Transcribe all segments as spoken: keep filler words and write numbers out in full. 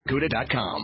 Cuda dot com.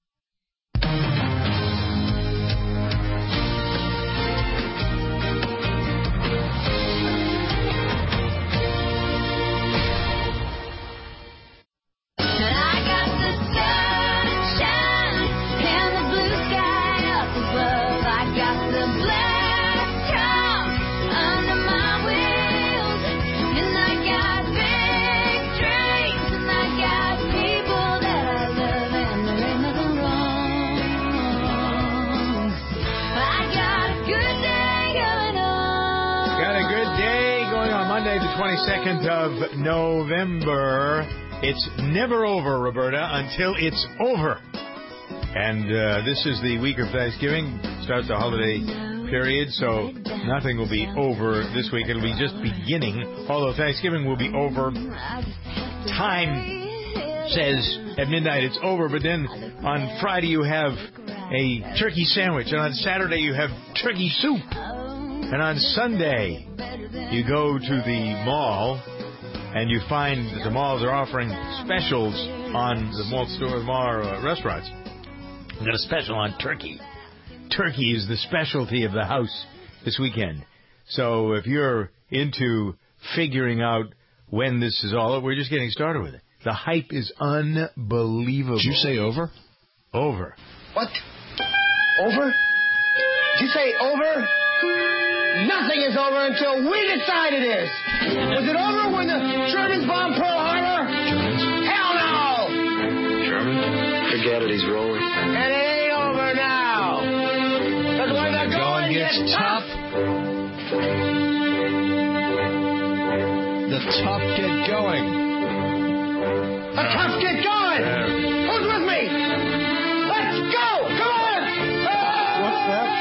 twenty-second of November. It's never over, Roberta, until it's over. And uh, this is the week of Thanksgiving. Starts the holiday period, so nothing will be over this week. It'll be just beginning, although Thanksgiving will be over. Time says at midnight it's over, but then on Friday you have a turkey sandwich, and on Saturday you have turkey soup. And on Sunday, you go to the mall, and you find that the malls are offering specials on the mall store, mall uh, restaurants. We've got a special on turkey. Turkey is the specialty of the house this weekend. So if you're into figuring out when this is all over, we're just getting started with it. The hype is unbelievable. Did you say over? Over. What? Over? Did you say over? Nothing is over until we decide it is. Was it over when the Germans bombed Pearl Harbor? Germans? Hell no! German? Forget it, he's rolling. And it ain't over now. Because when the going gets tough, the tough get going. The tough get going. Who's with me? Let's go! Come on! What's that?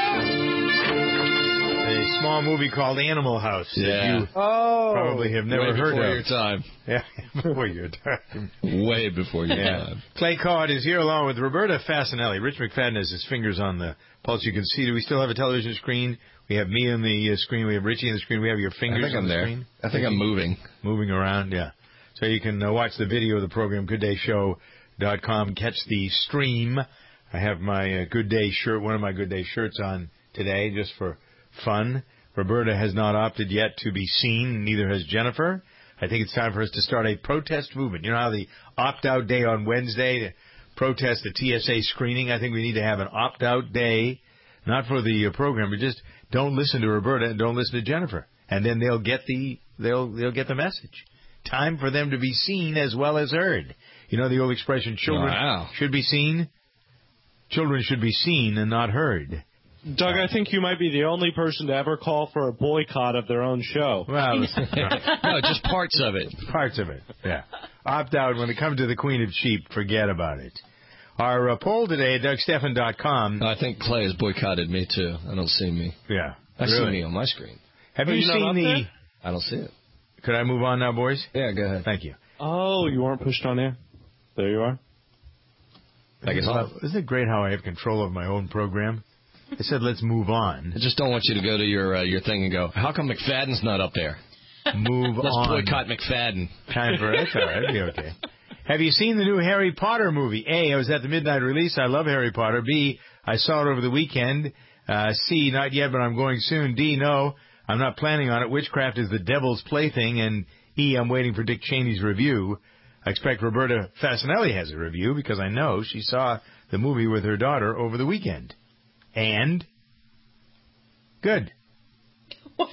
A small movie called Animal House. Yeah. That you oh. probably have never Way heard before of. your time. Yeah, before your time. Way before your yeah. time. Clay Cod is here along with Roberta Fasanelli. Rich McFadden has his fingers on the pulse. You can see. Do we still have a television screen? We have me on the uh, screen. We have Richie on the screen. We have your fingers I think on I'm the there. screen. I think I'm moving. Moving around, yeah. So you can uh, watch the video of the program, good day show dot com. Catch the stream. I have my uh, Good Day shirt, one of my Good Day shirts on today, just for fun. Roberta has not opted yet to be seen, neither has Jennifer. I think it's time for us to start a protest movement. You know how the opt-out day on Wednesday to protest the T S A screening? I think we need to have an opt-out day, not for the uh, program, but just don't listen to Roberta and don't listen to Jennifer. And then they'll get the they'll they'll get the message. Time for them to be seen as well as heard. You know the old expression, children wow. should be seen? Children should be seen and not heard. Doug, I think you might be the only person to ever call for a boycott of their own show. Well, no, just parts of it. Parts of it, yeah. Opt out when it comes to the Queen of Sheep. Forget about it. Our uh, poll today at Doug Stephan dot com. No, I think Clay has boycotted me, too. I don't see me. Yeah. I really? see me on my screen. Have you, you seen the... There? I don't see it. Could I move on now, boys? Yeah, go ahead. Thank you. Oh, you weren't pushed on air? There you are. I guess well, isn't it great how I have control of my own program? I said, let's move on. I just don't want you to go to your uh, your thing and go, how come McFadden's not up there? Move let's on. Let's boycott McFadden. Time for it. That's all right. It'll be okay. Have you seen the new Harry Potter movie? A, I was at the midnight release. I love Harry Potter. B, I saw it over the weekend. Uh, C, not yet, but I'm going soon. D, no, I'm not planning on it. Witchcraft is the devil's plaything. And E, I'm waiting for Dick Cheney's review. I expect Roberta Fasanelli has a review because I know she saw the movie with her daughter over the weekend. And? Good. What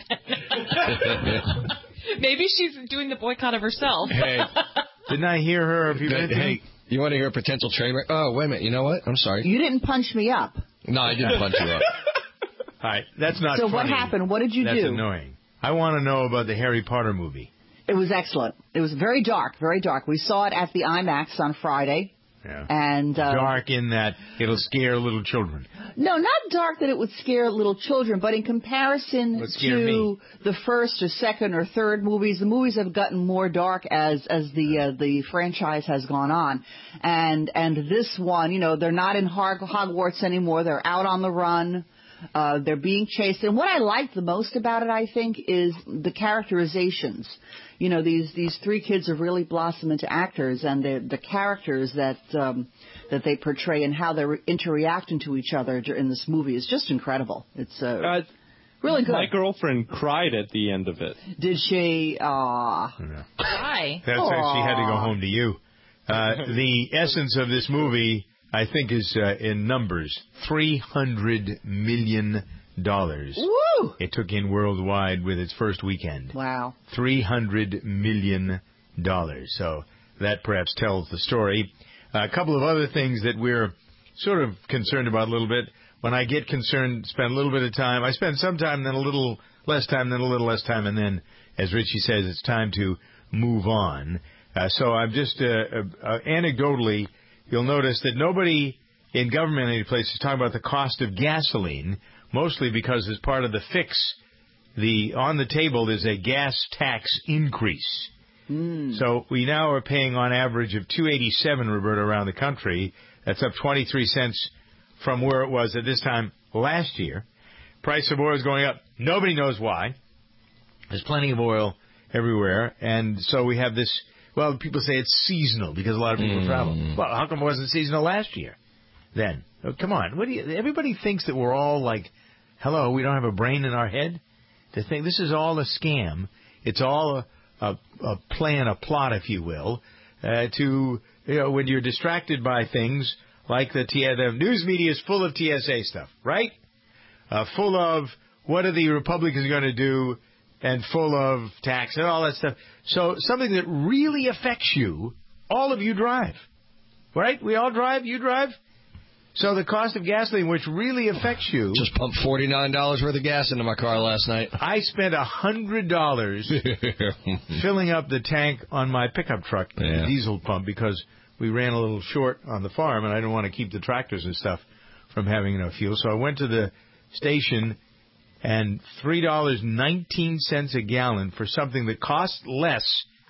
happened? Maybe she's doing the boycott of herself. Hey. Didn't I hear her a few minutes ago? Hey, you want to hear a potential train wreck? Oh, wait a minute. You know what? I'm sorry. You didn't punch me up. No, I didn't punch you up. All right. That's not so funny. So what happened? What did you That's do? That's annoying. I want to know about the Harry Potter movie. It was excellent. It was very dark, very dark. We saw it at the IMAX on Friday. Yeah. And uh, dark in that it'll scare little children. No, not dark that it would scare little children, but in comparison to me. the first or second or third movies, the movies have gotten more dark as as the uh, the franchise has gone on. And and this one, you know, they're not in Hogwarts anymore. They're out on the run. Uh, they're being chased. And what I like the most about it, I think, is the characterizations. You know, these, these three kids have really blossomed into actors, and the the characters that um, that they portray and how they're interreacting to each other in this movie is just incredible. It's uh, uh, really good. My girlfriend cried at the end of it. Did she? Aw. Why? That's why she had to go home to you. Uh, the essence of this movie, I think, is uh, in numbers. three hundred million dollars. Woo! It took in worldwide with its first weekend. Wow. three hundred million dollars. So that perhaps tells the story. Uh, a couple of other things that we're sort of concerned about a little bit. When I get concerned, spend a little bit of time. I spend some time, then a little less time, then a little less time, and then, as Richie says, it's time to move on. Uh, so I'm just, uh, uh, anecdotally, you'll notice that nobody in government any place is talking about the cost of gasoline, mostly because as part of the fix, the on the table is a gas tax increase. Mm. So we now are paying on average of two eighty-seven, Roberta, around the country. That's up twenty-three cents from where it was at this time last year. Price of oil is going up. Nobody knows why. There's plenty of oil everywhere, and so we have this. Well, people say it's seasonal because a lot of people mm. travel. Well, how come it wasn't seasonal last year? Then, oh, come on. What do you? Everybody thinks that we're all like, hello, we don't have a brain in our head to think this is all a scam. It's all a, a, a plan, a plot, if you will, uh, to, you know, when you're distracted by things like the, T- the news media is full of T S A stuff, right? Uh, full of what are the Republicans going to do, and full of tax and all that stuff. So something that really affects you, all of you drive, right? We all drive, you drive. So the cost of gasoline, which really affects you. Just pumped forty-nine dollars worth of gas into my car last night. I spent one hundred dollars filling up the tank on my pickup truck, yeah. the diesel pump, because we ran a little short on the farm, and I didn't want to keep the tractors and stuff from having enough fuel. So I went to the station, and three dollars and nineteen cents a gallon for something that costs less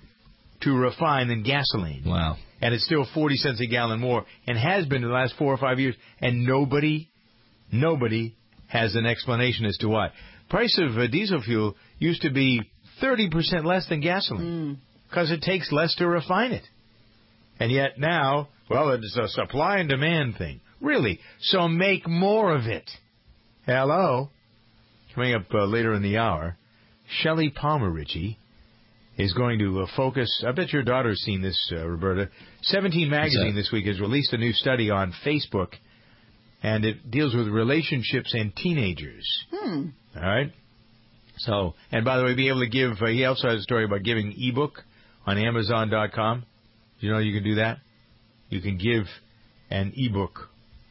to refine than gasoline. Wow. And it's still forty cents a gallon more, and has been in the last four or five years, and nobody, nobody has an explanation as to why. Price of uh, diesel fuel used to be thirty percent less than gasoline, because mm. it takes less to refine it. And yet now, well, it's a supply and demand thing. Really? So make more of it. Hello? Coming up uh, later in the hour, Shelley Palmer, Richie, is going to uh, focus. I bet your daughter's seen this, uh, Roberta. seventeen Magazine this week has released a new study on Facebook, and it deals with relationships and teenagers. Hmm. All right? So, and by the way, be able to give, uh, he also has a story about giving ebook on Amazon dot com. Do you know you can do that? You can give an ebook.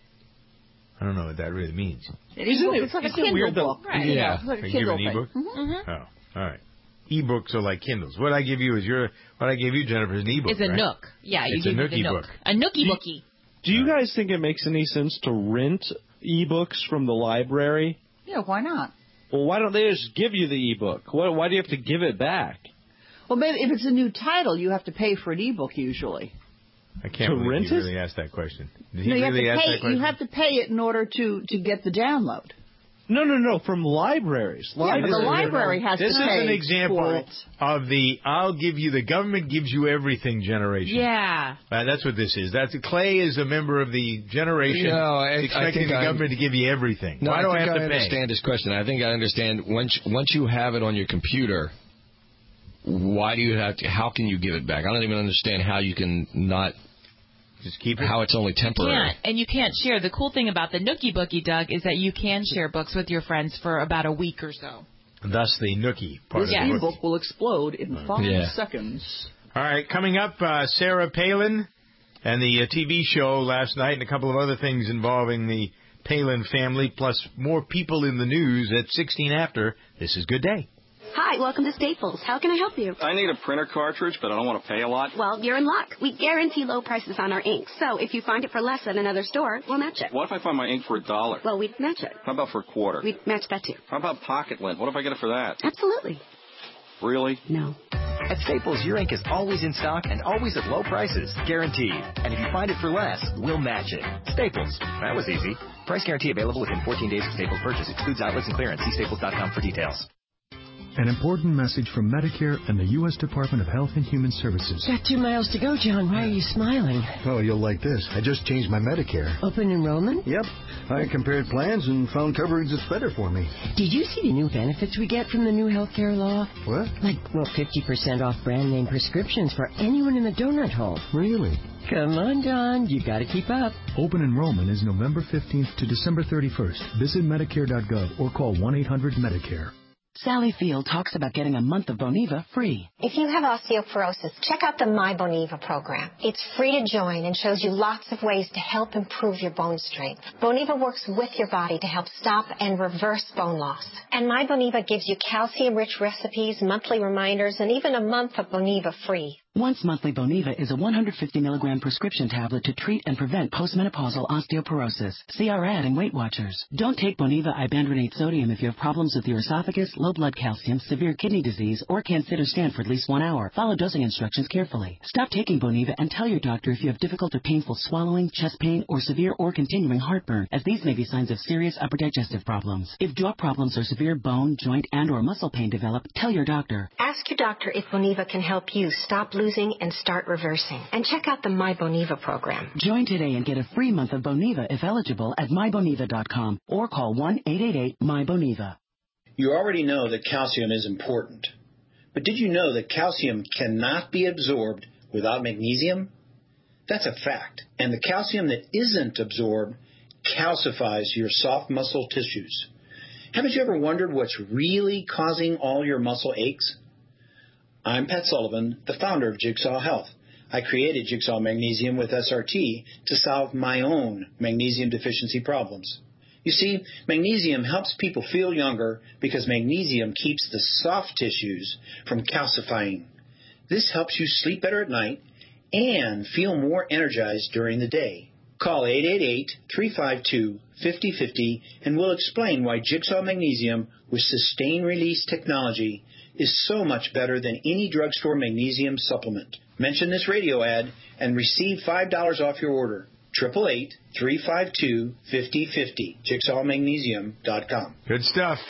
I don't know what that really means. Isn't it? It's like a Kindle book. Right. Yeah. It's like a Can Kindle you give an ebook? Mm-hmm. Oh, all right. E-books are like Kindles. What I give you is your. What I gave you, Jennifer, is an e-book. It's a right? Nook. Yeah, you it's give a me the Nookie Nook. book. A Nookie bookie. Do you guys think it makes any sense to rent e-books from the library? Yeah, why not? Well, why don't they just give you the e-book? Why, why do you have to give it back? Well, maybe if it's a new title, you have to pay for an e-book usually. I can't To believe rent he it? really asked that question. Did he No, you really have ask to that pay. question? You have to pay it in order to, to get the download. No, no, no, from libraries. Yeah, but the library has This to is pay an for example it. of the I'll give you, the government gives you everything generation. Yeah. Uh, that's what this is. That's Clay is a member of the generation No, I- I expecting think the I'm- government to give you everything. No, Why I do I think have I to understand pay? his question. I think I understand. Once once you have it on your computer, why do you have to? How can you give it back? I don't even understand how you can not. Just keep it. How it's only temporary. Can't, and you can't share. The cool thing about the Nookie bookie, Doug, is that you can share books with your friends for about a week or so. Thus the Nookie part This of the book. e-book will explode in five Yeah. seconds. All right, coming up, uh, Sarah Palin and the uh, T V show last night, and a couple of other things involving the Palin family, plus more people in the news at sixteen after. This is Good Day. Hi, welcome to Staples. How can I help you? I need a printer cartridge, but I don't want to pay a lot. Well, you're in luck. We guarantee low prices on our ink. So if you find it for less at another store, we'll match it. What if I find my ink for a dollar? Well, we'd match it. How about for a quarter? We'd match that too. How about pocket lint? What if I get it for that? Absolutely. Really? No. At Staples, your ink is always in stock and always at low prices. Guaranteed. And if you find it for less, we'll match it. Staples. That was easy. Price guarantee available within fourteen days of Staples purchase. Excludes outlets and clearance. See staples dot com for details. An important message from Medicare and the U S Department of Health and Human Services. Got two miles to go, John. Why are you smiling? Oh, you'll like this. I just changed my Medicare. Open enrollment? Yep. I compared plans and found coverage that's better for me. Did you see the new benefits we get from the new health care law? What? Like, well, fifty percent off brand name prescriptions for anyone in the donut hole. Really? Come on, John. You got to keep up. Open enrollment is November fifteenth to December thirty-first. Visit Medicare dot gov or call one eight hundred Medicare. Sally Field talks about getting a month of Boniva free. If you have osteoporosis, check out the My Boniva program. It's free to join and shows you lots of ways to help improve your bone strength. Boniva works with your body to help stop and reverse bone loss. And My Boniva gives you calcium-rich recipes, monthly reminders, and even a month of Boniva free. Once monthly Boniva is a one hundred fifty milligram prescription tablet to treat and prevent postmenopausal osteoporosis. See our ad in Weight Watchers. Don't take Boniva ibandronate sodium if you have problems with your esophagus, low blood calcium, severe kidney disease, or can't sit or stand for at least one hour. Follow dosing instructions carefully. Stop taking Boniva and tell your doctor if you have difficult or painful swallowing, chest pain, or severe or continuing heartburn, as these may be signs of serious upper digestive problems. If jaw problems or severe bone, joint, and or muscle pain develop, tell your doctor. Ask your doctor if Boniva can help you stop losing and start reversing. And check out the My Boniva program. Join today and get a free month of Boniva if eligible at my boniva dot com or call one eight eight eight M Y Boniva. You already know that calcium is important. But did you know that calcium cannot be absorbed without magnesium? That's a fact. And the calcium that isn't absorbed calcifies your soft muscle tissues. Haven't you ever wondered what's really causing all your muscle aches? I'm Pat Sullivan, the founder of Jigsaw Health. I created Jigsaw Magnesium with S R T to solve my own magnesium deficiency problems. You see, magnesium helps people feel younger because magnesium keeps the soft tissues from calcifying. This helps you sleep better at night and feel more energized during the day. Call eight eight eight, three five two, five zero five zero and we'll explain why Jigsaw Magnesium with sustained release technology is so much better than any drugstore magnesium supplement. Mention this radio ad and receive five dollars off your order. eight eight eight, three five two, five zero five zero. jigsaw magnesium dot com. Good stuff.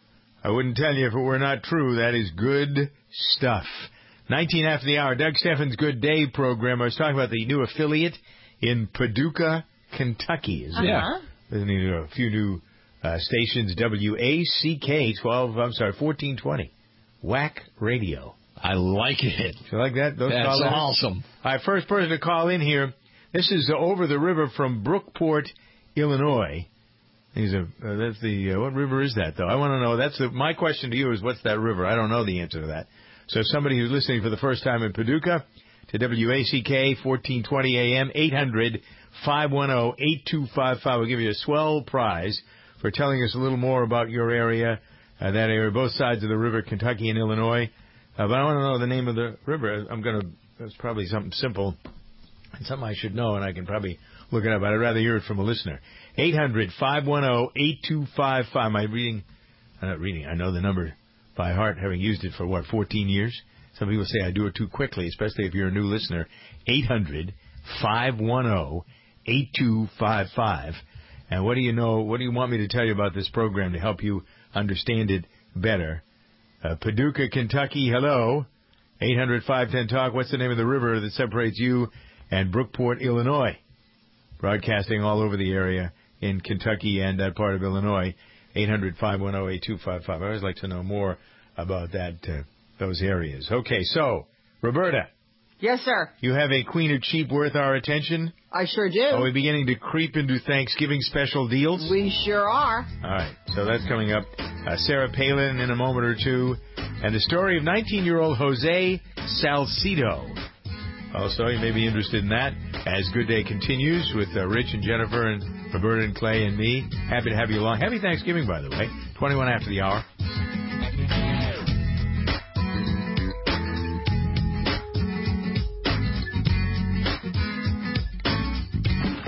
I wouldn't tell you if it were not true. That is good stuff. nineteen after the hour, Doug Steffens' Good Day program. I was talking about the new affiliate in Paducah, Kentucky. Isn't uh-huh. it? There's a few new uh, stations. W A C K twelve. I'm sorry, fourteen twenty. W A C Radio. I like it. You like that? Those That's call awesome. All right, first person to call in here. This is uh, over the river from Brookport, Illinois. He's a, uh, that's the, uh, what river is that, though? I want to know. That's the, my question to you is, what's that river? I don't know the answer to that. So somebody who's listening for the first time in Paducah to W A C K, fourteen twenty A M, eight hundred, five one zero, eight two five five. We'll give you a swell prize for telling us a little more about your area, uh, that area, both sides of the river, Kentucky and Illinois. Uh, but I want to know the name of the river. I'm going to, that's probably something simple and something I should know, and I can probably look it up. But I'd rather hear it from a listener. eight hundred, five one zero, eight two five five. Am I reading? I'm not reading. I know the number by heart, having used it for, what, fourteen years? Some people say I do it too quickly, especially if you're a new listener. eight hundred, five one zero, eight two five five. And what do you know, what do you want me to tell you about this program to help you understand it better? Uh, Paducah, Kentucky, hello. eight hundred, five one zero, talk. What's the name of the river that separates you and Brookport, Illinois? Broadcasting all over the area in Kentucky and that part of Illinois. eight hundred, five one zero, eight two five five. I always like to know more about that, uh, those areas. Okay, so, Roberta. Yes, sir. You have a Queen of Cheap worth our attention? I sure do. Are we beginning to creep into Thanksgiving special deals? We sure are. All right, so that's coming up. Uh, Sarah Palin in a moment or two. And the story of nineteen-year-old Jose Salcido. Also, you may be interested in that as Good Day continues with uh, Rich and Jennifer and Roberta and Clay and me. Happy to have you along. Happy Thanksgiving, by the way. twenty-one after the hour.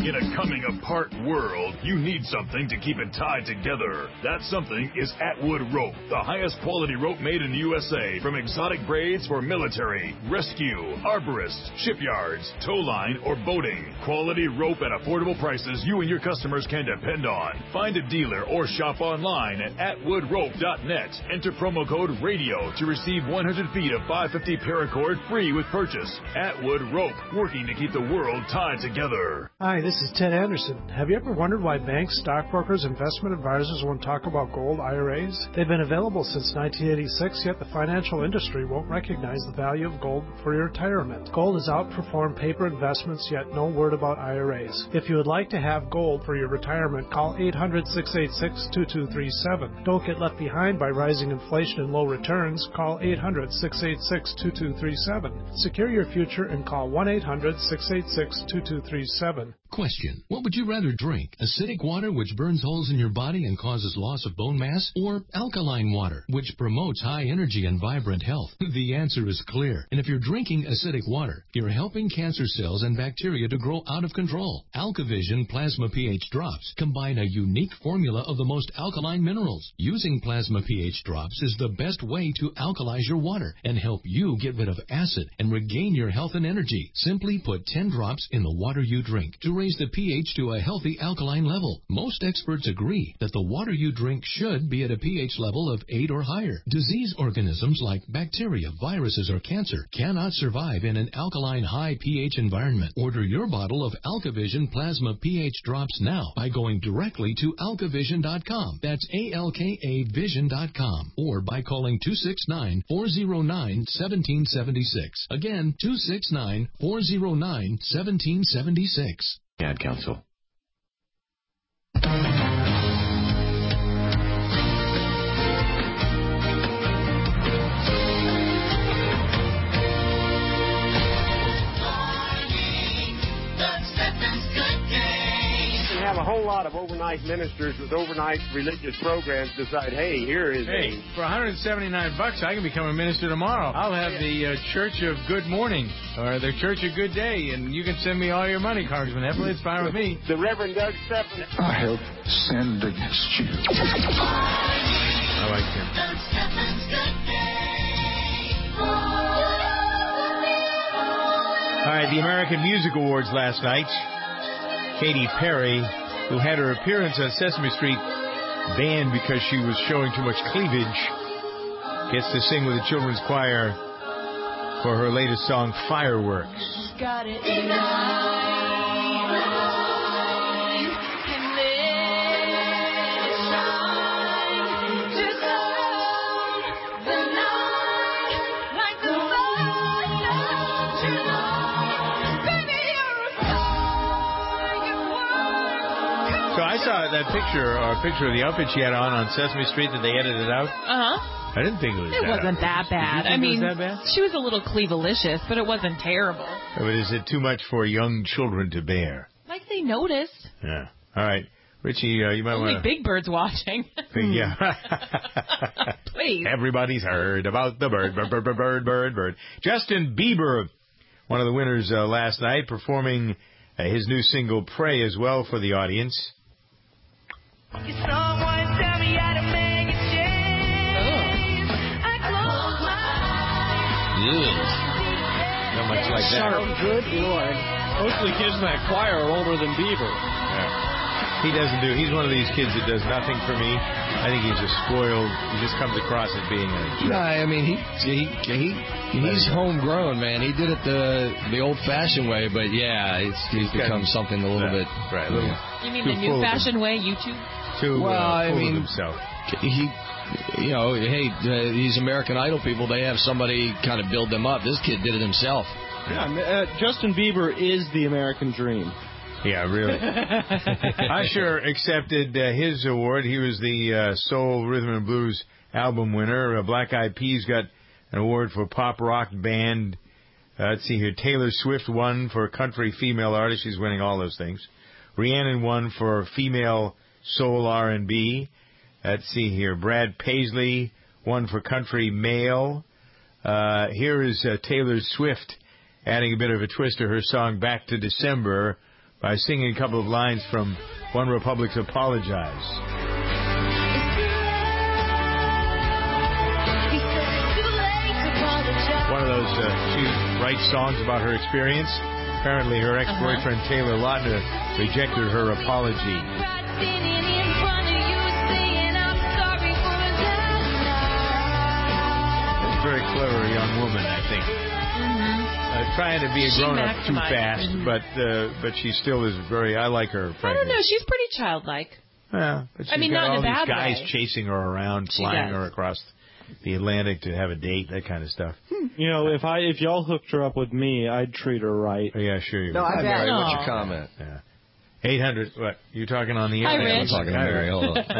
In a coming-apart world, you need something to keep it tied together. That something is Atwood Rope, the highest quality rope made in the U S A, from exotic braids for military, rescue, arborists, shipyards, tow line, or boating. Quality rope at affordable prices you and your customers can depend on. Find a dealer or shop online at atwood rope dot net. Enter promo code RADIO to receive one hundred feet of five fifty paracord free with purchase. Atwood Rope, working to keep the world tied together. Hi, this is Ted Anderson. Have you ever wondered why banks, stockbrokers, investment advisors won't talk about gold I R As? They've been available since nineteen eighty-six, yet the financial industry won't recognize the value of gold for your retirement. Gold has outperformed paper investments, yet no word about I R As. If you would like to have gold for your retirement, call eight hundred, six eight six, two two three seven. Don't get left behind by rising inflation and low returns. Call eight hundred, six eight six, two two three seven. Secure your future and call one eight hundred, six eight six, two two three seven. Question. What would you rather drink? Acidic water, which burns holes in your body and causes loss of bone mass? Or alkaline water, which promotes high energy and vibrant health? The answer is clear. And if you're drinking acidic water, you're helping cancer cells and bacteria to grow out of control. AlkaVision Plasma pH Drops combine a unique formula of the most alkaline minerals. Using Plasma pH Drops is the best way to alkalize your water and help you get rid of acid and regain your health and energy. Simply put ten drops in the water you drink to raise the pH to a healthy alkaline level. Most experts agree that the water you drink should be at a pH level of eight or higher. Disease organisms like bacteria, viruses, or cancer cannot survive in an alkaline high pH environment. Order your bottle of AlkaVision Plasma pH Drops now by going directly to alka vision dot com. That's A L K A vision dot com. Or by calling two six nine, four zero nine, one seven seven six. Again, two six nine, four zero nine, one seven seven six. Ad Council. Have a whole lot of overnight ministers with overnight religious programs decide, hey, here is hey, a... for one hundred seventy-nine bucks, I can become a minister tomorrow. I'll have the uh, Church of Good Morning or the Church of Good Day, and you can send me all your money, Congressman Heffley. It's fine with me. The Reverend Doug Steffen. I have sinned against you. I like him. All right, the American Music Awards last night. Katy Perry, who had her appearance on Sesame Street banned because she was showing too much cleavage, gets to sing with the children's choir for her latest song, Fireworks. Got it tonight. I saw that picture, or a picture of the outfit she had on on Sesame Street that they edited out. Uh-huh. I didn't think it was It that wasn't that bad. I mean, it was that bad? She was a little cleavalicious, but it wasn't terrible. But is it too much for young children to bear? Like they noticed. Yeah. All right. Richie, uh, you might Only want to... Big Bird's watching. Yeah. Please. Everybody's heard about the bird, bird, bird, bird, bird, bird. Justin Bieber, one of the winners uh, last night, performing uh, his new single, Pray, as well for the audience. Someone tell me how to make a change. I close my eyes. Not much like that. Oh, good Lord. Most of the kids in that choir are older than Bieber. Yeah. He doesn't do, he's one of these kids that does nothing for me. I think he's just spoiled. He just comes across as being a jerk. No, I mean, he, he, he, he's homegrown, man. He did it the the old-fashioned way, but yeah, it's, he's become something a little bit... Right, a little, You mean the new-fashioned way, YouTube? Too well, uh, I full mean, of himself. He, you know, hey, uh, these American Idol people, they have somebody kind of build them up. This kid did it himself. Yeah, uh, Justin Bieber is the American dream. Yeah, really. Usher accepted uh, his award. He was the uh, Soul, Rhythm and Blues album winner. Uh, Black Eyed Peas got an award for Pop Rock Band. Uh, let's see here. Taylor Swift won for Country Female Artist. She's winning all those things. Rhiannon won for Female Soul R and B. Let's see here. Brad Paisley won for Country Male. Uh, here is uh, Taylor Swift adding a bit of a twist to her song Back to December, by singing a couple of lines from One Republic's Apologize. One of those, uh, she writes songs about her experience. Apparently her ex-boyfriend uh-huh. Taylor Lautner rejected her apology. Very clever young woman, I think. Mm-hmm. Uh, trying to be a grown-up too fast, mm-hmm. but uh, but she still is very. I like her. Frankly. I don't know. She's pretty childlike. Yeah, but she's I mean, got not all in a these bad guys way. chasing her around, She flying does. her across the Atlantic to have a date, that kind of stuff. You know, if I if y'all hooked her up with me, I'd treat her right. Oh, yeah, sure you no, would. Hi, Mary. No. What's your comment? Yeah. eight hundred, what? You talking on the air? Hi, Rich. I'm talking to Mary. Hold on.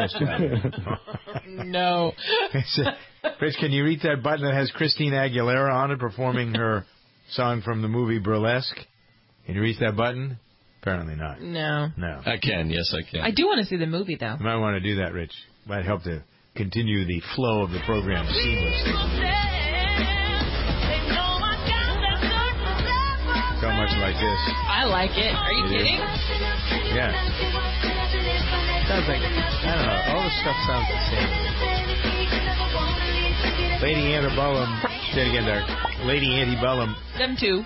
No. Rich, can you reach that button that has Christina Aguilera on it performing her song from the movie Burlesque? Can you reach that button? Apparently not. No. No. I can. Yes, I can. I do want to see the movie, though. You might want to do that, Rich. Might help to continue the flow of the program seamlessly. So much like this. I like it. Are you It kidding? is. Yeah. Sounds like, I don't know, all this stuff sounds the same. Lady Antebellum, say it again there. Lady Antebellum. Them too.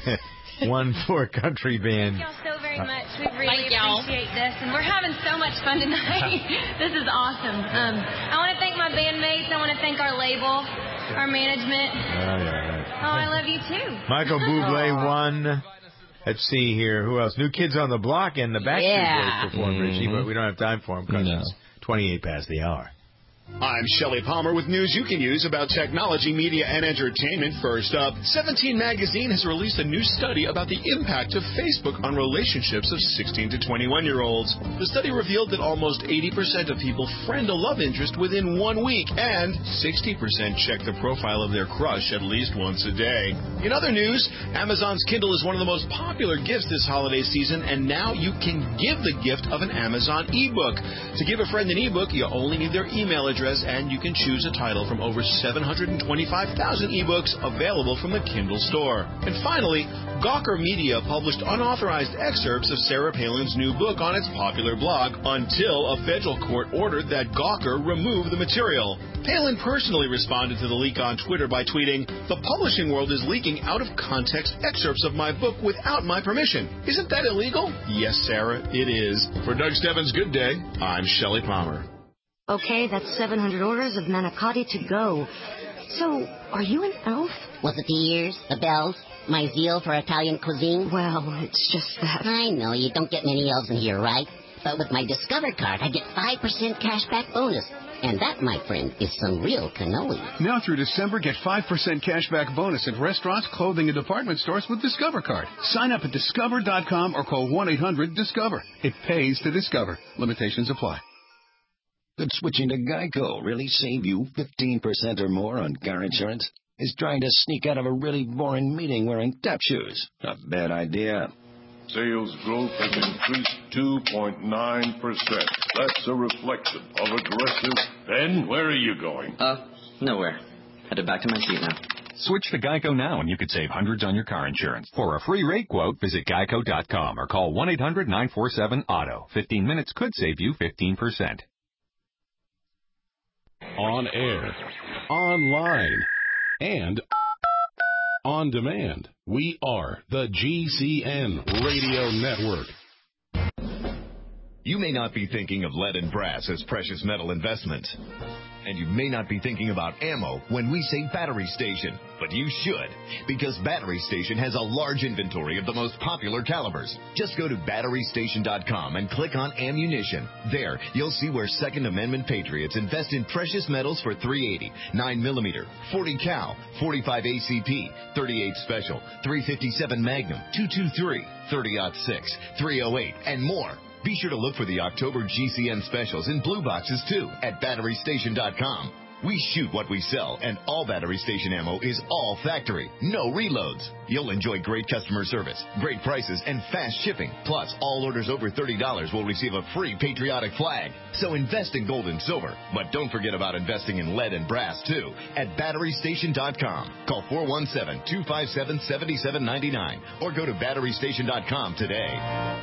One for country band. Thank y'all so very much. We really Thank y'all. appreciate this, and we're having so much fun tonight. This is awesome. Um, I want to thank my bandmates. I want to thank our label, our management. Oh, yeah, Oh, I love you too. Michael Bublé won. Let's see here. Who else? New Kids on the Block and the Backstreet Yeah. Boys performed, Richie, but we don't have time for them because No. it's twenty-eight past the hour. I'm Shelley Palmer with news you can use about technology, media, and entertainment. First up, Seventeen Magazine has released a new study about the impact of Facebook on relationships of sixteen to twenty-one-year-olds. The study revealed that almost eighty percent of people friend a love interest within one week, and sixty percent check the profile of their crush at least once a day. In other news, Amazon's Kindle is one of the most popular gifts this holiday season, and now you can give the gift of an Amazon ebook. To give a friend an ebook, you only need their email address, and you can choose a title from over seven hundred twenty-five thousand ebooks available from the Kindle store. And finally, Gawker Media published unauthorized excerpts of Sarah Palin's new book on its popular blog until a federal court ordered that Gawker remove the material. Palin personally responded to the leak on Twitter by tweeting, "The publishing world is leaking out-of-context excerpts of my book without my permission. Isn't that illegal?" Yes, Sarah, it is. For Doug Stebbins' Good Day, I'm Shelley Palmer. Okay, that's seven hundred orders of manicotti to go. So, are you an elf? Was it the ears, the bells, my zeal for Italian cuisine? Well, it's just that. I know, you don't get many elves in here, right? But with my Discover card, I get five percent cashback bonus. And that, my friend, is some real cannoli. Now through December, get five percent cashback bonus at restaurants, clothing, and department stores with Discover card. Sign up at discover dot com or call one eight hundred discover. It pays to Discover. Limitations apply. Could switching to Geico really save you fifteen percent or more on car insurance? Is trying to sneak out of a really boring meeting wearing tap shoes a bad idea? Sales growth has increased two point nine percent. That's a reflection of aggressive... Ben, where are you going? Uh, nowhere. Headed back to my seat now. Switch to Geico now and you could save hundreds on your car insurance. For a free rate quote, visit geico dot com or call one eight hundred nine four seven auto. fifteen minutes could save you fifteen percent. On air, online, and on demand. We are the G C N Radio Network. You may not be thinking of lead and brass as precious metal investments. And you may not be thinking about ammo when we say Battery Station. But you should, because Battery Station has a large inventory of the most popular calibers. Just go to battery station dot com and click on ammunition. There, you'll see where Second Amendment patriots invest in precious metals for three eighty, nine millimeter, forty cal, forty-five A C P, thirty-eight Special, three fifty-seven Magnum, two twenty-three, thirty oh six, three oh eight, and more. Be sure to look for the October G C N specials in blue boxes, too, at battery station dot com. We shoot what we sell, and all Battery Station ammo is all factory, no reloads. You'll enjoy great customer service, great prices, and fast shipping. Plus, all orders over thirty dollars will receive a free patriotic flag. So invest in gold and silver, but don't forget about investing in lead and brass, too, at battery station dot com. Call four one seven, two five seven, seven seven nine nine or go to battery station dot com today.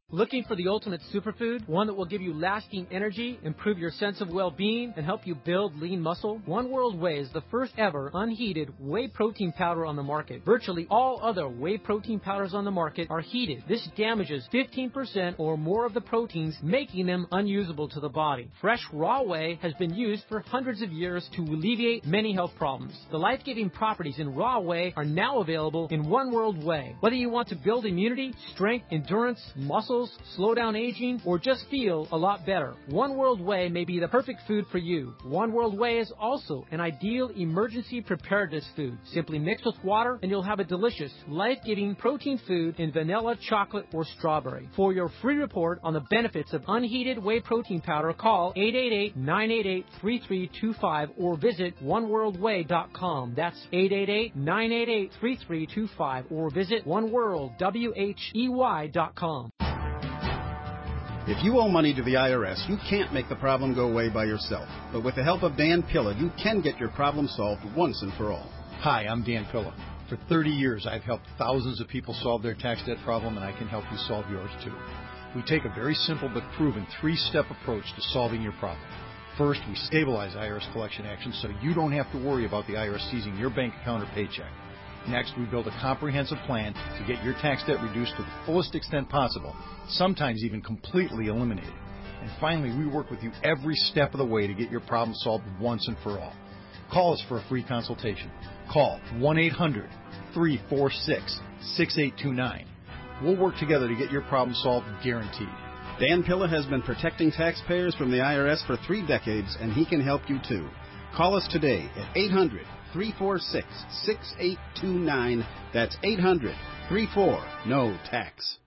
Looking for the ultimate superfood? One that will give you lasting energy, improve your sense of well-being, and help you build lean muscle? One World Whey is the first ever unheated whey protein powder on the market. Virtually all other whey protein powders on the market are heated. This damages fifteen percent or more of the proteins, making them unusable to the body. Fresh raw whey has been used for hundreds of years to alleviate many health problems. The life-giving properties in raw whey are now available in One World Whey. Whether you want to build immunity, strength, endurance, muscle, slow down aging, or just feel a lot better, One World Whey may be the perfect food for you. One World Whey is also an ideal emergency preparedness food. Simply mix with water and you'll have a delicious, life-giving protein food in vanilla, chocolate, or strawberry. For your free report on the benefits of unheated whey protein powder, call eight eight eight, nine eight eight, three three two five or visit one world whey dot com. That's eight eight eight, nine eight eight, three three two five or visit one world whey dot com. If you owe money to the I R S, you can't make the problem go away by yourself. But with the help of Dan Pilla, you can get your problem solved once and for all. Hi, I'm Dan Pilla. For thirty years, I've helped thousands of people solve their tax debt problem, and I can help you solve yours too. We take a very simple but proven three-step approach to solving your problem. First, we stabilize I R S collection actions so you don't have to worry about the I R S seizing your bank account or paycheck. Next, we build a comprehensive plan to get your tax debt reduced to the fullest extent possible, sometimes even completely eliminated. And finally, we work with you every step of the way to get your problem solved once and for all. Call us for a free consultation. Call one eight hundred, three four six, six eight two nine. We'll work together to get your problem solved, guaranteed. Dan Pilla has been protecting taxpayers from the I R S for three decades, and he can help you too. Call us today at eight hundred, three four six, six eight two nine. That's eight hundred, three four, N O tax.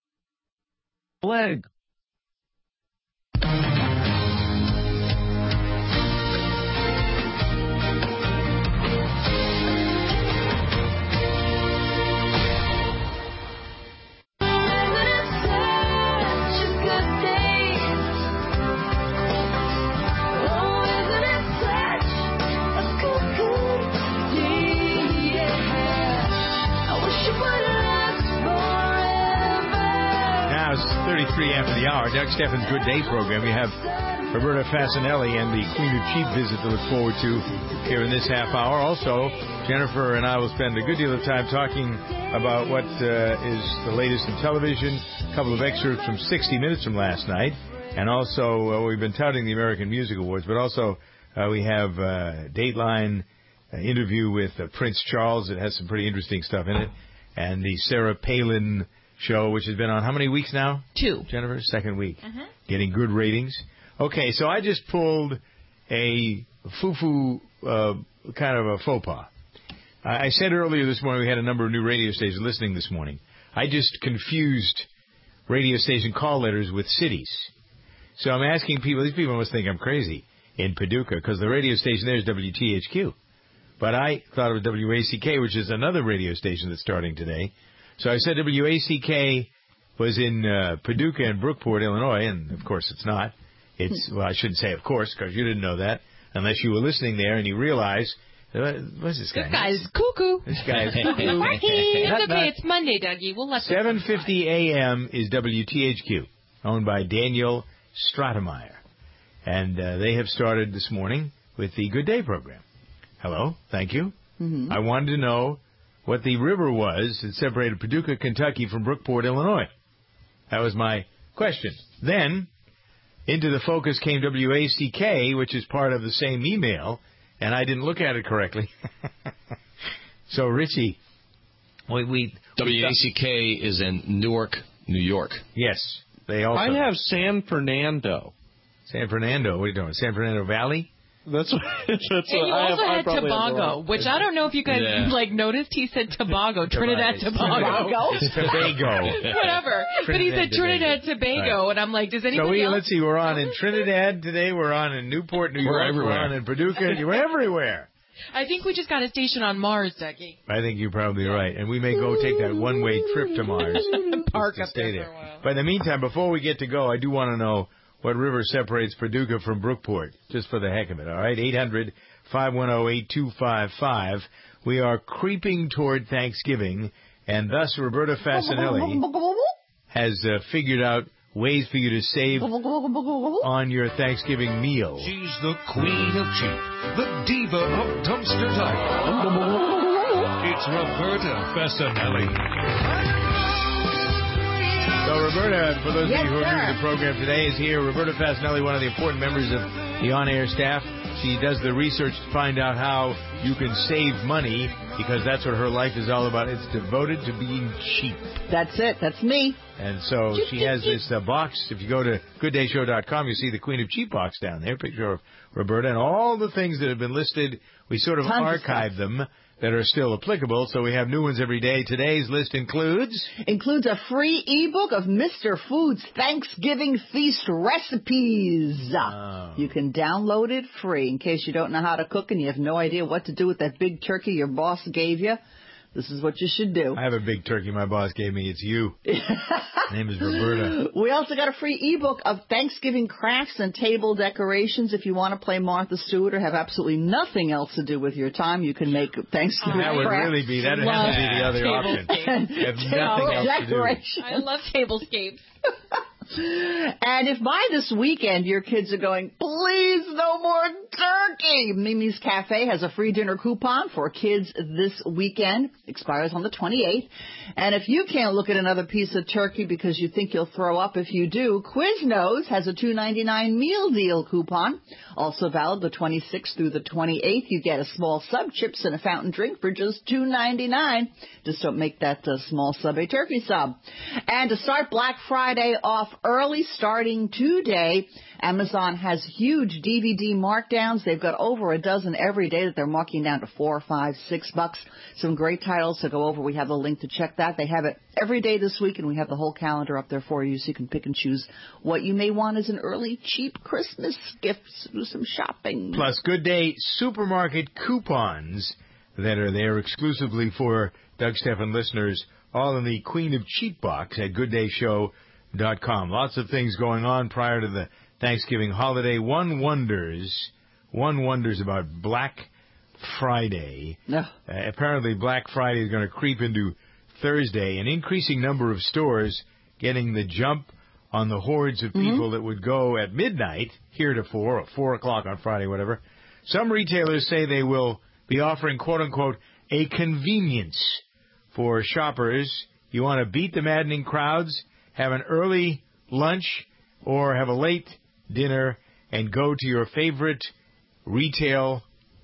Leg. thirty-three after the hour. Doug Steffens' Good Day program. We have Roberta Fasanelli and the Queen of Cheap visit to look forward to here in this half hour. Also, Jennifer and I will spend a good deal of time talking about what uh, is the latest in television, a couple of excerpts from sixty minutes from last night, and also uh, we've been touting the American Music Awards, but also uh, we have a Dateline uh, interview with uh, Prince Charles. It has some pretty interesting stuff in it, and the Sarah Palin show, which has been on how many weeks now? Two. Jennifer, second week. Uh-huh. Getting good ratings. Okay, so I just pulled a foo-foo uh, kind of a faux pas. I, I said earlier this morning we had a number of new radio stations listening this morning. I just confused radio station call letters with cities. So I'm asking people, these people must think I'm crazy in Paducah, because the radio station there is W T H Q. But I thought it was W A C K, which is another radio station that's starting today. So I said W A C K was in uh, Paducah and Brookport, Illinois, and of course it's not. It's, well, I shouldn't say of course, because you didn't know that, unless you were listening there and you realize, uh, what's this guy? This guy's cuckoo. This guy's cuckoo. It's Not- okay, not- it's Monday, Dougie. We'll let seven fifty a.m. is W T H Q, owned by Daniel Stratemeyer. And uh, they have started this morning with the Good Day program. Hello, thank you. Mm-hmm. I wanted to know what the river was that separated Paducah, Kentucky from Brookport, Illinois. That was my question. Then, into the focus came W A C K, which is part of the same email, and I didn't look at it correctly. So, Richie, we... we W A C K is in Newark, New York. Yes. They also... I have San Fernando. San Fernando? What are you doing? San Fernando Valley? That's what. That's And what you I also have, I had probably have the Tobago, wrong- which I don't know if you guys Yeah. like noticed. He said Tobago, Trinidad Tobago. It's Tobago. Whatever. But he said Trinidad, Trinidad Tobago, Right. and I'm like, does So anybody we, else? let's see, we're on in Trinidad today, we're on in Newport, New We're York, everywhere. we're on in Paducah, we're everywhere. I think we just got a station on Mars, Dougie. I think you're probably right. And we may go take that one-way trip to Mars. Park to up stay there there. for a while. But in the meantime, before we get to go, I do want to know what river separates Paducah from Brookport, just for the heck of it, all right? eight hundred, five one zero, eight two five five. We are creeping toward Thanksgiving, and thus Roberta Fasanelli has uh, figured out ways for you to save on your Thanksgiving meal. She's the queen of cheap, the diva of dumpster time. It's Roberta Fascinelli. So Roberta, for those Yes, of you who are new sir. to the program today, is here. Roberta Fascinelli, one of the important members of the on-air staff. She does the research to find out how you can save money, because that's what her life is all about. It's devoted to being cheap. That's it. That's me. And so she has this uh, box. If you go to good day show dot com, you see the Queen of Cheap box down there, picture of Roberta, and all the things that have been listed. We sort of Tons of archive them that are still applicable, so we have new ones every day. Today's list includes... Includes a free ebook of Mister Food's Thanksgiving Feast recipes. Oh. You can download it free in case you don't know how to cook and you have no idea what to do with that big turkey your boss gave you. This is what you should do. I have a big turkey my boss gave me. It's you. My name is Roberta. We also got a free ebook of Thanksgiving crafts and table decorations. If you want to play Martha Stewart or have absolutely nothing else to do with your time, you can make Thanksgiving That would crafts. really be, that would have to be the other option. You have nothing else to do. Decorations. I love tablescapes. And if by this weekend your kids are going, please no more turkey, Mimi's Cafe has a free dinner coupon for kids this weekend. Expires on the twenty-eighth. And if you can't look at another piece of turkey because you think you'll throw up if you do, Quiznos has a two ninety-nine meal deal coupon. Also valid the twenty-sixth through the twenty-eighth. You get a small sub, chips, and a fountain drink for just two ninety-nine. Just don't make that uh, small sub a turkey sub. And to start Black Friday off early, starting today, Amazon has huge D V D markdowns. They've got over a dozen every day that they're marking down to four, five, six bucks. Some great titles to go over. We have the link to check that. They have it every day this week, and we have the whole calendar up there for you so you can pick and choose what you may want as an early, cheap Christmas gift. Do some shopping. Plus Good Day supermarket coupons that are there exclusively for Doug Stephan listeners, all in the Queen of Cheap box at good day show dot com. Lots of things going on prior to the Thanksgiving holiday. One wonders, one wonders about Black Friday. No. Uh, apparently Black Friday is going to creep into Thursday. An increasing number of stores getting the jump on the hordes of people mm-hmm. that would go at midnight, here to four, or four o'clock on Friday, whatever. Some retailers say they will be offering, quote-unquote, a convenience for shoppers. You want to beat the maddening crowds, have an early lunch, or have a late dinner, and go to your favorite retail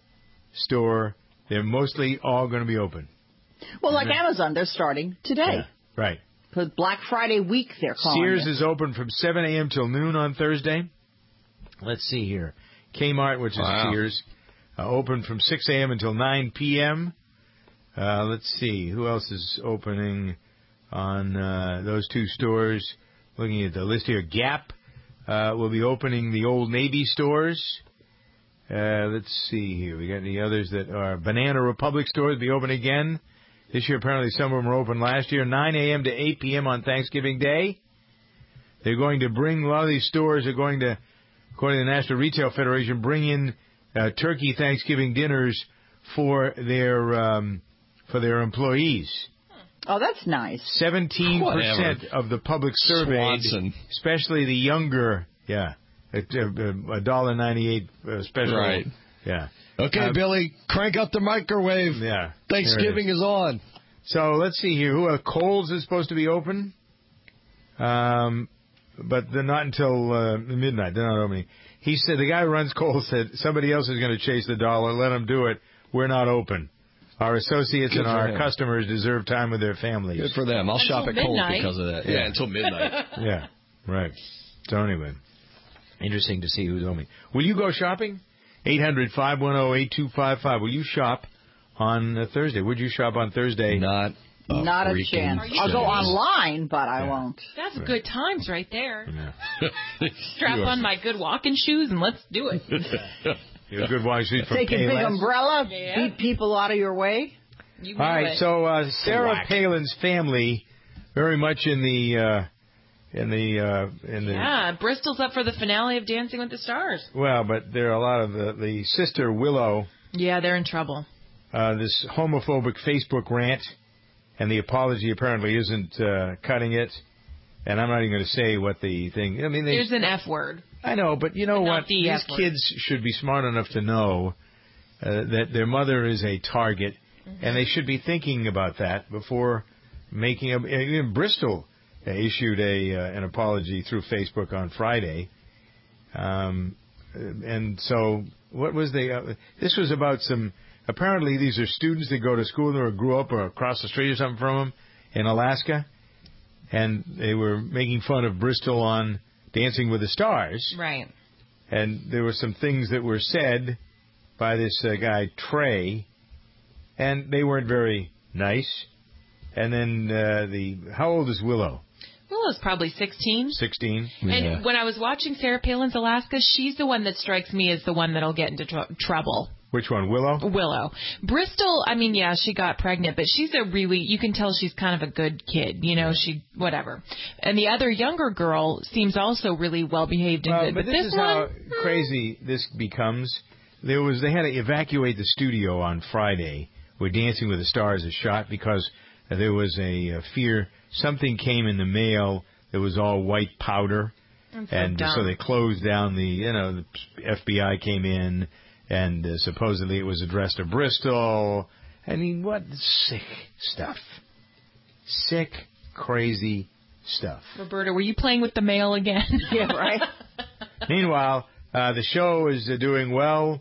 store. They're mostly all going to be open. Well, like Mm-hmm. Amazon, they're starting today. Yeah, right. For Black Friday week, they're calling Sears it. is open from seven a.m. till noon on Thursday. Let's see here. Kmart, which is Wow. Sears, uh, open from six a.m. until nine p.m. Uh, let's see. Who else is opening on uh, those two stores? Looking at the list here. Gap uh, will be opening the Old Navy stores. Uh, let's see here. We got any others that are Banana Republic stores be open again. This year, apparently, some of them were open last year. nine a.m. to eight p.m. on Thanksgiving Day. They're going to bring, a lot of these stores are going to, according to the National Retail Federation, bring in uh, turkey Thanksgiving dinners for their um, for their employees. Oh, that's nice. seventeen percent Whatever. of the public surveyed, Swanson. especially the younger, yeah, a one dollar ninety-eight uh, special. Right. Yeah. Okay, Uh, Billy, crank up the microwave. Yeah. Thanksgiving There it is on. So let's see here. Who uh, Kohl's is supposed to be open, um, but they're not until uh, midnight. They're not opening. He said the guy who runs Kohl's said somebody else is going to chase the dollar. Let them do it. We're not open. Our associates Good and for our him. customers deserve time with their families. Good for them. I'll Until shop at Kohl's midnight. because of that. Yeah, Yeah. until midnight. Yeah, right. So anyway, interesting to see who's opening. Will you go shopping? eight hundred, five one zero, eight two five five. Will you shop on uh, Thursday? Would you shop on Thursday? Not a Not a freaking chance. Are you I'll go kidding? online, but I Yeah. won't. That's good times right there. Yeah. Strap You are- on my good walking shoes and let's do it. You're a good watch sheet for Take a big Payless. umbrella, Yeah. beat people out of your way. You All know right, it. so uh, Sarah Whack. Palin's family, very much in the uh, in the uh, in the Yeah, Bristol's up for the finale of Dancing with the Stars. well, but there are a lot of the the sister Willow. Yeah, they're in trouble. Uh, this homophobic Facebook rant, and the apology apparently isn't uh, cutting it. and I'm not even going to say what the thing. I mean, they, there's an F word. I know, but you know but what? The These F word. kids should be smart enough to know uh, that their mother is a target, mm-hmm. and they should be thinking about that before making a. Even Bristol uh, issued a uh, an apology through Facebook on Friday, um, and so what was they? Uh, this was about some. Apparently, these are students that go to school or grew up or across the street or something from them in Alaska, and they were making fun of Bristol on Dancing with the Stars. Right. And there were some things that were said by this uh, guy, Trey, and they weren't very nice. And then uh, the, how old is Willow? Willow's probably sixteen. sixteen. And yeah. when I was watching Sarah Palin's Alaska, she's the one that strikes me as the one that'll get into tr- trouble. Which one, Willow? Willow. Bristol, I mean, yeah, she got pregnant, but she's a really, you can tell she's kind of a good kid. You know, she, whatever. And the other younger girl seems also really well-behaved and well, good. But, but this, this is one, how hmm. crazy this becomes. There was, they had to evacuate the studio on Friday where Dancing with the Stars is shot because there was a, a fear something came in the mail that was all white powder. That's so and dumb. so they closed down the, you know, the F B I came in. And uh, supposedly it was addressed to Bristol. I mean, what sick stuff. Sick, crazy stuff. Roberta, were you playing with the mail again? Yeah, right. Meanwhile, uh, the show is uh, doing well.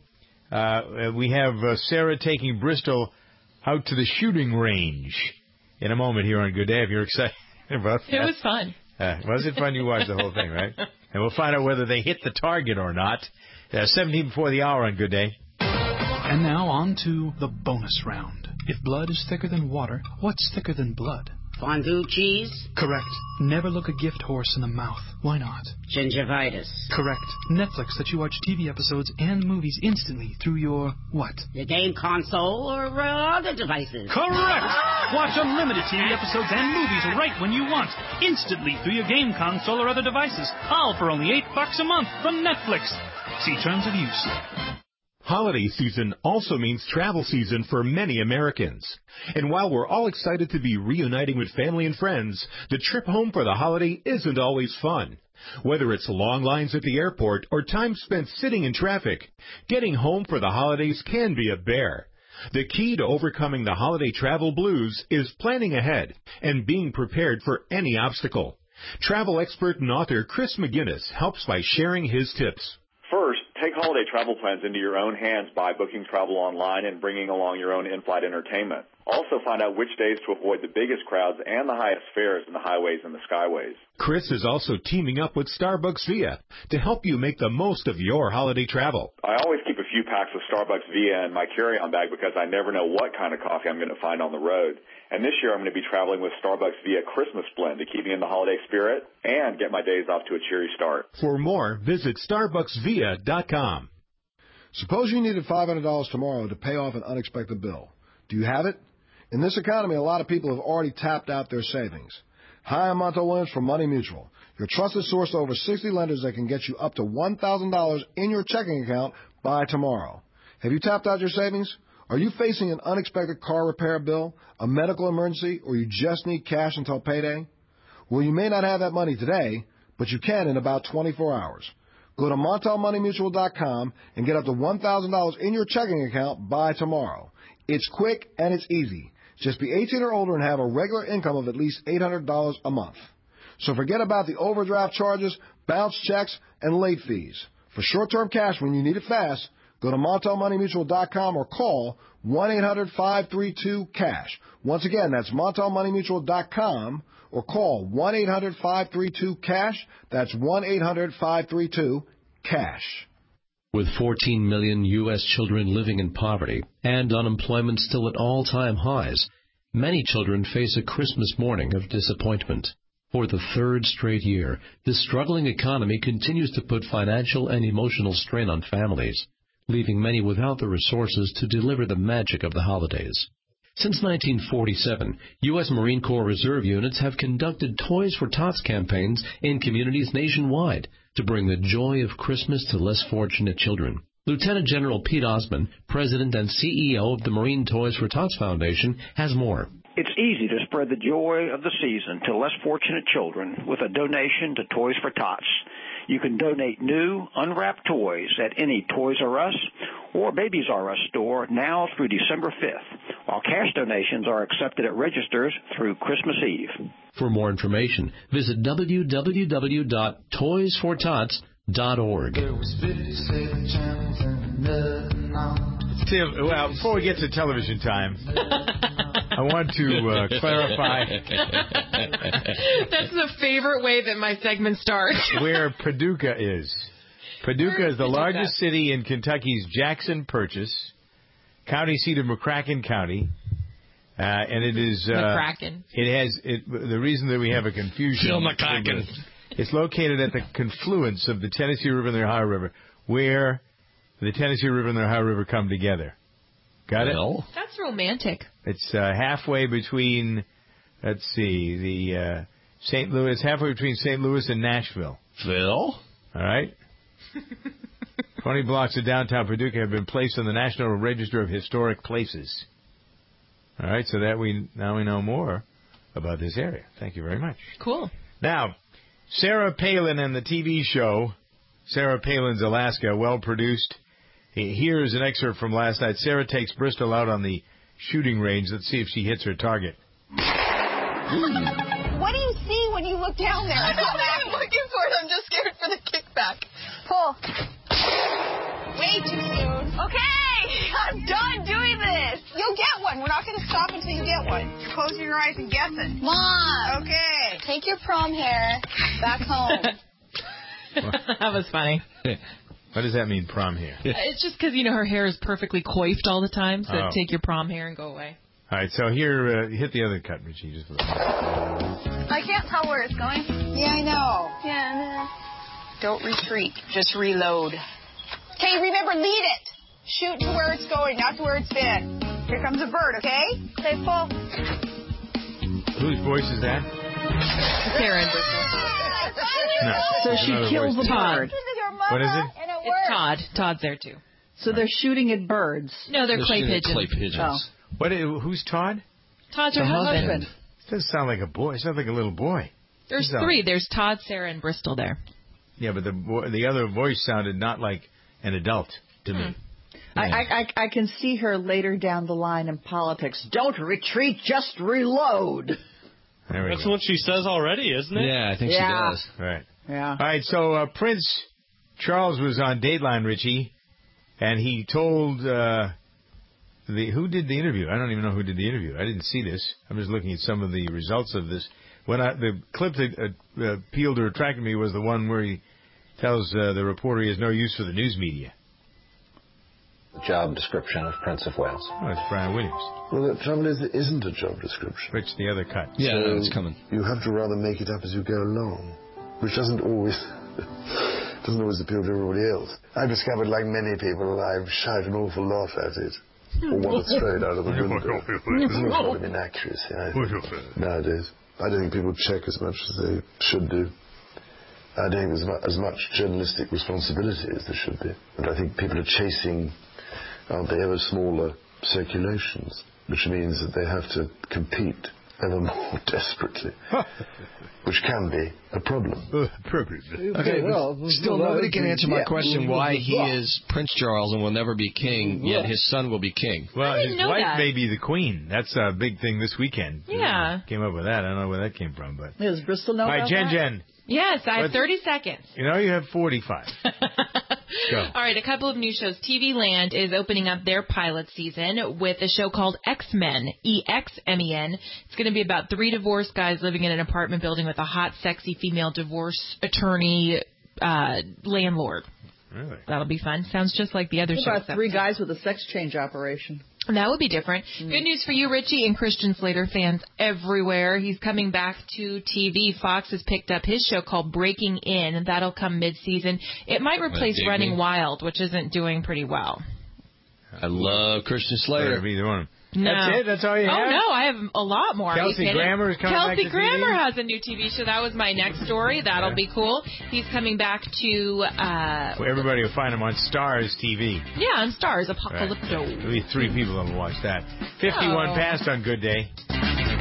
Uh, we have uh, Sarah taking Bristol out to the shooting range in a moment here on Good Day. If you're excited about that. It was fun. Uh, was it fun? You watched the whole thing, right? And we'll find out whether they hit the target or not. Uh, seventeen before the hour on Good Day. And now on to the bonus round. If blood is thicker than water, what's thicker than blood? Fondue cheese? Correct. Never look a gift horse in the mouth. Why not? Gingivitis. Correct. Netflix lets you watch T V episodes and movies instantly through your what? Your game console or uh, other devices. Correct! Watch unlimited T V episodes and movies right when you want, instantly through your game console or other devices. All for only eight bucks a month from Netflix. See terms of use. Holiday season also means travel season for many Americans. And while we're all excited to be reuniting with family and friends, the trip home for the holiday isn't always fun. Whether it's long lines at the airport or time spent sitting in traffic, getting home for the holidays can be a bear. The key to overcoming the holiday travel blues is planning ahead and being prepared for any obstacle. Travel expert and author Chris McGinnis helps by sharing his tips. First, take holiday travel plans into your own hands by booking travel online and bringing along your own in-flight entertainment. Also find out which days to avoid the biggest crowds and the highest fares in the highways and the skyways. Chris is also teaming up with Starbucks Via to help you make the most of your holiday travel. I always keep a few packs of Starbucks Via in my carry-on bag because I never know what kind of coffee I'm going to find on the road. And this year I'm going to be traveling with Starbucks Via Christmas Blend to keep me in the holiday spirit and get my days off to a cheery start. For more, visit starbucks via dot com. Suppose you needed five hundred dollars tomorrow to pay off an unexpected bill. Do you have it? In this economy, a lot of people have already tapped out their savings. Hi, I'm Monto Williams from Money Mutual, your trusted source to over sixty lenders that can get you up to one thousand dollars in your checking account by tomorrow. Have you tapped out your savings? Are you facing an unexpected car repair bill, a medical emergency, or you just need cash until payday? Well, you may not have that money today, but you can in about twenty-four hours. Go to Montel Money Mutual dot com and get up to one thousand dollars in your checking account by tomorrow. It's quick and it's easy. Just be eighteen or older and have a regular income of at least eight hundred dollars a month. So forget about the overdraft charges, bounce checks, and late fees. For short-term cash when you need it fast, go to Montel Money Mutual dot com or call one eight hundred five three two cash. Once again, that's Montel Money Mutual dot com or call one eight hundred five three two cash. That's one eight hundred five three two cash. With fourteen million U S children living in poverty and unemployment still at all-time highs, many children face a Christmas morning of disappointment. For the third straight year, this struggling economy continues to put financial and emotional strain on families, leaving many without the resources to deliver the magic of the holidays. Since nineteen forty-seven, U S Marine Corps Reserve units have conducted Toys for Tots campaigns in communities nationwide to bring the joy of Christmas to less fortunate children. Lieutenant General Pete Osman, President and C E O of the Marine Toys for Tots Foundation, has more. It's easy to spread the joy of the season to less fortunate children with a donation to Toys for Tots. You can donate new, unwrapped toys at any Toys R Us or Babies R Us store now through December fifth, while cash donations are accepted at registers through Christmas Eve. For more information, visit w w w dot toys for tots dot org. Tim, well, before we get to television time, I want to uh, clarify. That's the favorite way that my segment starts. Where Paducah is. Paducah is the largest city in Kentucky's Jackson Purchase, county seat of McCracken County, uh, and it is. Uh, McCracken. It has it, the reason that we have a confusion. Phil McCracken. It's located at the confluence of the Tennessee River and the Ohio River, where the Tennessee River and the Ohio River come together. Got it? Well, that's romantic. It's uh, halfway between, let's see, the uh, Saint Louis, halfway between Saint Louis and Nashville. Phil? All right? twenty blocks of downtown Paducah have been placed on the National Register of Historic Places. All right, so that we now we know more about this area. Thank you very much. Cool. Now, Sarah Palin and the T V show, Sarah Palin's Alaska, well-produced. Here's an excerpt from last night. Sarah takes Bristol out on the shooting range. Let's see if she hits her target. What do you see when you look down there? I'm not looking for it. I'm just scared for the kickback. Pull. Way too soon. Okay, I'm done doing this. You'll get one. We're not going to stop until you get one. You're closing your eyes and guessing. Mom. Okay. Take your prom hair back home. That was funny. What does that mean, prom hair? It's just because, you know, her hair is perfectly coiffed all the time, so Oh. take your prom hair and go away. All right, so here, uh, hit the other cut, Richie. Just I can't tell where it's going. Yeah, I know. Yeah. Don't retreat. Just reload. Okay, remember, lead it. Shoot to where it's going, not to where it's been. Here comes a bird, okay? Okay, pull. Whose voice is that? Sarah and Bristol. No. So There's she another kills voice. the bird. What is it? It's Todd. Todd's there, too. So they're shooting at birds. No, they're, They're clay shooting at pigeons. clay pigeons. Oh. What? Who's Todd? Todd's her The husband. husband. It doesn't sound like a boy. It sounds like a little boy. There's So- three. There's Todd, Sarah, and Bristol there. Yeah, but the bo- the other voice sounded not like an adult to me. I, I, I, I can see her later down the line in politics. Don't retreat, just reload. There we That's go. what she says already, isn't it? Yeah, I think Yeah. she does. Right. Yeah. All right, so uh, Prince Charles was on Dateline, Richie, and he told uh, the who did the interview. I don't even know who did the interview. I didn't see this. I'm just looking at some of the results of this. When I, the clip that uh, uh, appealed or attracted me was the one where he tells uh, the reporter he has no use for the news media. The job description of Prince of Wales. Oh, it's Brian Williams. Well, the trouble is, it isn't a job description. Which the other cut. Yeah, So no, it's coming. You have to rather make it up as you go along, which doesn't always doesn't always appeal to everybody else. I've discovered, like many people, I've shied an awful lot at it, or want to throw it out of the window. There's an awful lot of inaccuracy, I think, nowadays. I don't think people check as much as they should do. I don't think there's mu- as much journalistic responsibility as there should be. And I think people are chasing, aren't they, ever smaller circulations, which means that they have to compete ever more desperately, which can be a problem. Okay, well, still nobody can answer my question why he is Prince Charles and will never be king, yet his son will be king. Well, his know wife that. may be the queen. That's a big thing this weekend. Yeah. Came up with that. I don't know where that came from, but. Does Bristol know All right, about Jen that? Jen. Yes, I have What- thirty seconds. You know, you have forty-five. Go. All right, a couple of new shows. T V Land is opening up their pilot season with a show called X-Men, E X M E N. It's going to be about three divorced guys living in an apartment building with a hot, sexy female divorce attorney uh, landlord. Really? That'll be fun. Sounds just like the other What show. about three guys with a sex change operation? That would be different. Good news for you, Richie, and Christian Slater fans everywhere. He's coming back to T V. Fox has picked up his show called Breaking In, and that'll come mid-season. It might replace dig Running me. Wild, which isn't doing pretty well. I love Christian Slater. Better be the one. No. That's it? That's all you oh, have? no, I have a lot more. Are you Kelsey kidding? Grammer is coming back Kelsey to T V? Grammer has a new T V show. That was my next story. That'll Yeah. be cool. He's coming back to, uh, Well, everybody will find him on Stars T V. yeah, on Stars, Right. Apocalypto. There'll be three people that will watch that. fifty-one Oh. past on Good Day.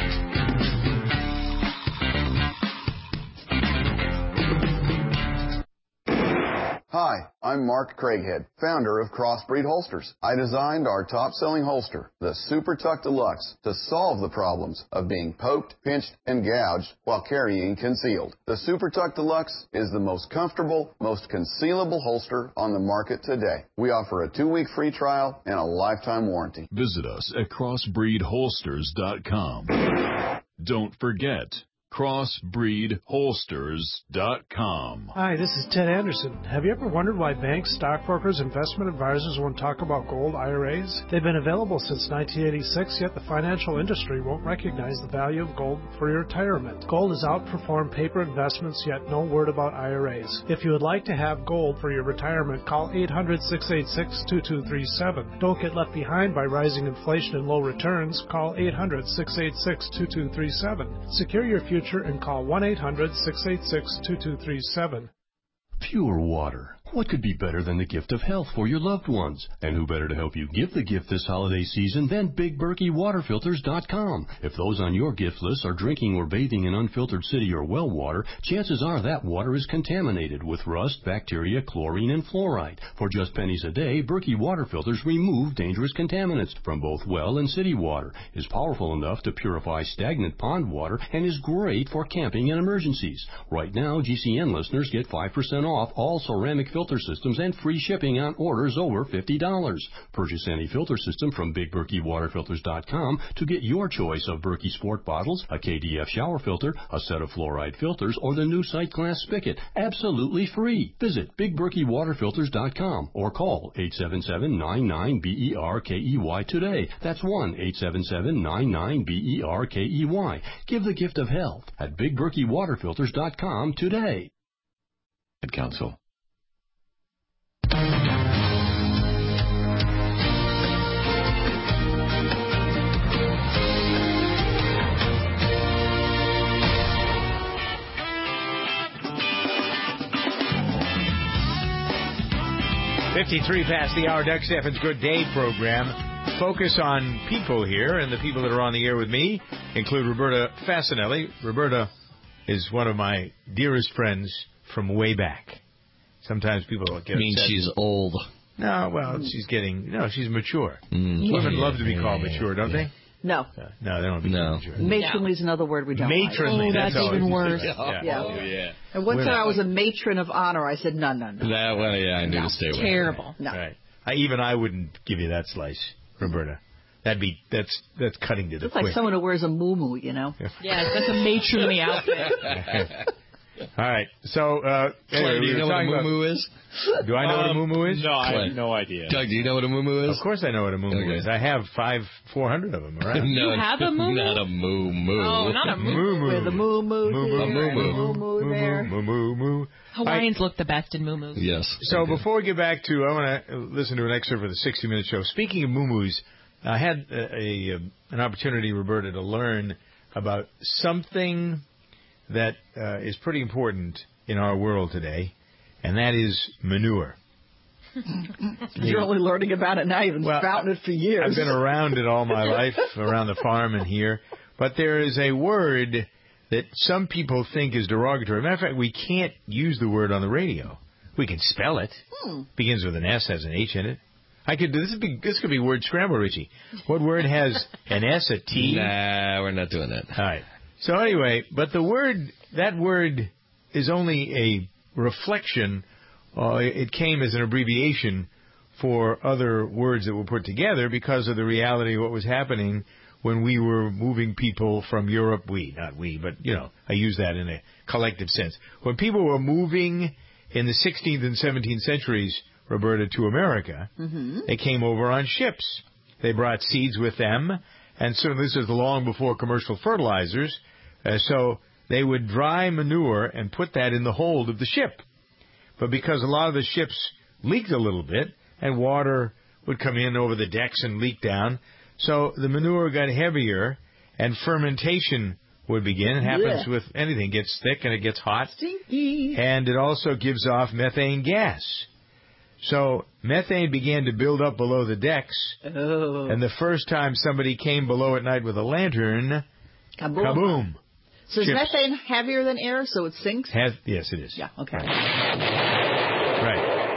Hi, I'm Mark Craighead, founder of Crossbreed Holsters. I designed our top-selling holster, the Super Tuck Deluxe, to solve the problems of being poked, pinched, and gouged while carrying concealed. The Super Tuck Deluxe is the most comfortable, most concealable holster on the market today. We offer a two-week free trial and a lifetime warranty. Visit us at crossbreed holsters dot com. Don't forget, crossbreed holsters dot com. Hi, this is Ted Anderson. Have you ever wondered why banks, stockbrokers, investment advisors won't talk about gold I R As? They've been available since nineteen eighty-six, yet the financial industry won't recognize the value of gold for your retirement. Gold has outperformed paper investments, yet no word about I R As. If you would like to have gold for your retirement, call eight hundred, six eight six, two two three seven. Don't get left behind by rising inflation and low returns. Call eight hundred, six eight six, two two three seven. Secure your future and call one eight hundred, six eight six, two two three seven. Pure water. What could be better than the gift of health for your loved ones? And who better to help you give the gift this holiday season than Big Berkey Water Filters dot com? If those on your gift list are drinking or bathing in unfiltered city or well water, chances are that water is contaminated with rust, bacteria, chlorine, and fluoride. For just pennies a day, Berkey Water Filters remove dangerous contaminants from both well and city water, is powerful enough to purify stagnant pond water, and is great for camping and emergencies. Right now, G C N listeners get five percent off all ceramic filters filter systems and free shipping on orders over fifty dollars. Purchase any filter system from Big Berkey Water Filters dot com to get your choice of Berkey Sport bottles, a K D F shower filter, a set of fluoride filters, or the new Sight Glass spigot. Absolutely free. Visit Big Berkey Water Filters dot com or call eight seven seven, nine nine, B E R K E Y today. That's one eight seven seven, nine nine, B E R K E Y. Give the gift of health at Big Berkey Water Filters dot com today. Ad Council. fifty-three past the hour, Doug Steffens' Good Day program. Focus on people here, and the people that are on the air with me include Roberta Fasanelli. Roberta is one of my dearest friends from way back. Sometimes people get means upset. She's old. No, well, she's getting, no, she's mature. Mm. Women Yeah, love to be yeah, called yeah, mature, don't yeah. they? No. Uh, no, they don't want to be no. mature. Matronly is another word we don't Matronly. like. Oh, that's, that's even worse. Yeah. Yeah. Oh, yeah. And one Women. time I was a matron of honor. I said, no, no, no. That one, yeah, I knew No. to stay away. Terrible. No. Right. I, even I wouldn't give you that slice, Roberta. That'd be, that's, that's cutting to the It's quick. like someone who wears a muumuu, you know? Yes, that's a matronly outfit. All right. So, uh, anyway, Clay, do we you were know what a talking about- muumuu is? Do I know Um, what a muumuu is? No, I Clay. have no idea. Doug, do you know what a muumuu is? Of course I know what a muumuu Okay. is. I have five, four hundred of them around. no, You have a muumuu? Not a moo-moo. Oh, not a muumuu. With a muumuu Moo, here, moo, and a moo. muumuu there. Moo, moo, moo. Hawaiians look the best in muumuus. Yes. So okay. before we get back to, I want to listen to an excerpt of the sixty minute show. Speaking of muumuus, I had a, a an opportunity, Roberta, to learn about something that uh, is pretty important in our world today, and that is manure. You're only learning about it now. You've been Well, spouting it for years. I've been around it all my life, around the farm and here. But there is a word that some people think is derogatory. Matter of fact, we can't use the word on the radio. We can spell it. Hmm. Begins with an S, has an H in it. I could. This, be, this could be word scramble, Richie. What word has an S, a T? Nah, we're not doing that. All right. So anyway, but the word, that word is only a reflection. Uh, it came as an abbreviation for other words that were put together because of the reality of what was happening when we were moving people from Europe. We, not we, but, you know, I use that in a collective sense. When people were moving in the sixteenth and seventeenth centuries, Roberta, to America, Mm-hmm. they came over on ships. They brought seeds with them, and so this was long before commercial fertilizers. Uh, so they would dry manure and put that in the hold of the ship. But because a lot of the ships leaked a little bit, and water would come in over the decks and leak down, so the manure got heavier, and fermentation would begin. It happens Yeah. with anything. It gets thick and it gets hot. Stinky. And it also gives off methane gas. So methane began to build up below the decks. Oh. And the first time somebody came below at night with a lantern, Kaboom. kaboom. So is Ships. methane heavier than air, so it sinks? Has, yes, it is. Yeah, okay. Right.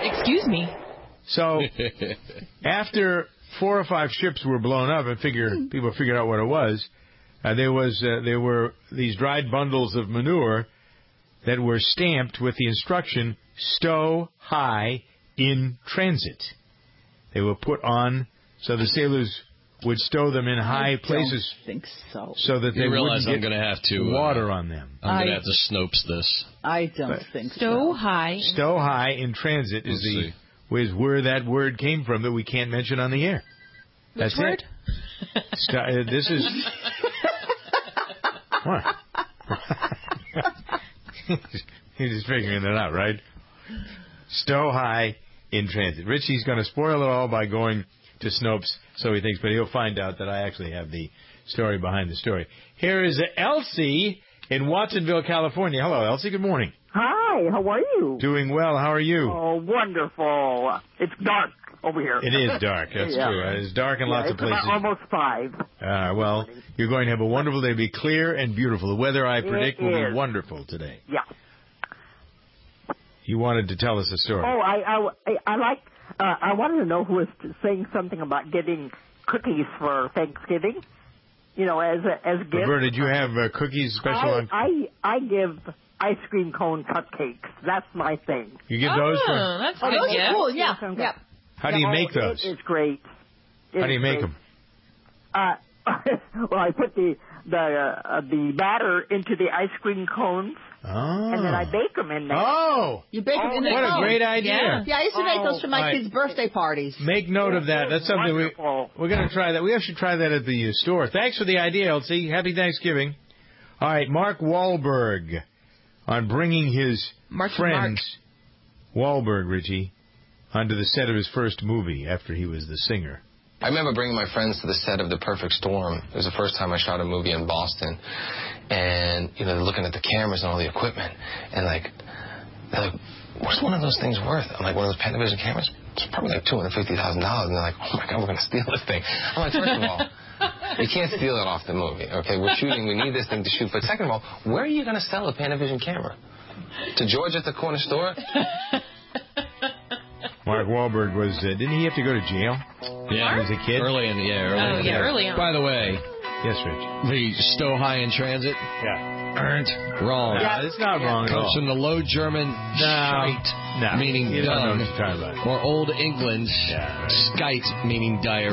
Excuse me. So after four or five ships were blown up and figure people figured out what it was, uh, there was uh, there were these dried bundles of manure that were stamped with the instruction "Stow high in transit." They were put on so the sailors would stow them in high I places. Don't think so. So that they you realize wouldn't I'm get going to have to water uh, on them. I'm going to I- have to Snopes this. I don't But think so. Stow high. Stow high in transit is Let's the see. is where that word came from that we can't mention on the air. Which That's word? it. Sto- uh, this is what? You're just figuring it out, right? Stow high in transit. Richie's going to spoil it all by going to Snopes, so he thinks, but he'll find out that I actually have the story behind the story. Here is Elsie in Watsonville, California. Hello, Elsie. Good morning. Hi, how are you? Doing well. How are you? Oh, wonderful. It's dark over here. It is dark. That's Yeah. true. It's dark in Yeah, lots it's of places. about almost five. Uh, well, you're going to have a wonderful day. Be clear and beautiful. The weather, I predict, It will is. be wonderful today. Yeah. You wanted to tell us a story. Oh, I I I like. Uh, I wanted to know who was saying something about getting cookies for Thanksgiving. You know, as a, as gifts. Roberta, did you have uh, cookies special I, on? I I give ice cream cone cupcakes. That's my thing. You give those for? Oh, that's Oh, good. those are Yeah. cool. Yeah, yeah. How do you Oh, make it- those? It's great. How do you It's make great. them? Uh, well, I put the the uh, the batter into the ice cream cones, Oh. and then I bake them in there. Oh. You bake them in the What a cones. great idea. Yeah, yeah I used to make those for my Oh. kids' birthday parties. Make note of that. That's something we, we're going to try that. We should try that at the uh, store. Thanks for the idea, Elsie. Happy Thanksgiving. All right, Mark Wahlberg on bringing his Marky friends, Wahlberg, Richie, onto the set of his first movie after he was the singer. I remember bringing my friends to the set of The Perfect Storm. It was the first time I shot a movie in Boston. And, you know, they're looking at the cameras and all the equipment. And, like, they're like, what's one of those things worth? I'm like, one of those Panavision cameras? It's probably like two hundred fifty thousand dollars. And they're like, oh, my God, we're going to steal this thing. I'm like, first of all, you can't steal it off the movie, okay? We're shooting. We need this thing to shoot. But second of all, where are you going to sell a Panavision camera? To George at the corner store? Mark Wahlberg was, uh, didn't he have to go to jail? Yeah. As a kid? Early in the yeah, early Oh, in the yeah, day. early on. By the way, yes, Rich. The stow high in transit. Yeah. Aren't wrong. Yeah, it's not wrong at Comes all. from the Low German shite, No, meaning you don't know dung, what you're talking about. or Old England skite, meaning diarrhea.